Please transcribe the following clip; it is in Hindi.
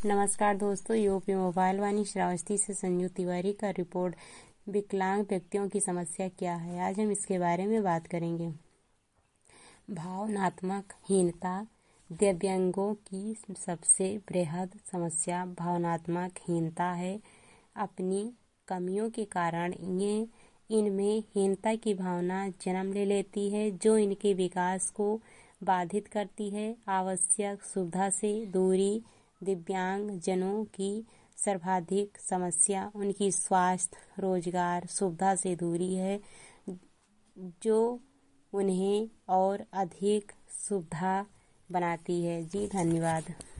नमस्कार दोस्तों, यूपी मोबाइल वाणी श्रावस्ती से संजू तिवारी का रिपोर्ट। विकलांग व्यक्तियों की समस्या क्या है, आज हम इसके बारे में बात करेंगे। भावनात्मक हीनता दिव्यांगों की सबसे बृहद समस्या भावनात्मक हीनता है। अपनी कमियों के कारण इनमें हीनता की भावना जन्म ले लेती है, जो इनके विकास को बाधित करती है। आवश्यक सुविधा से दूरी दिव्यांग जनों की सर्वाधिक समस्या उनकी स्वास्थ्य, रोजगार, सुविधा से दूरी है, जो उन्हें और अधिक सुविधा बनाती है। जी धन्यवाद।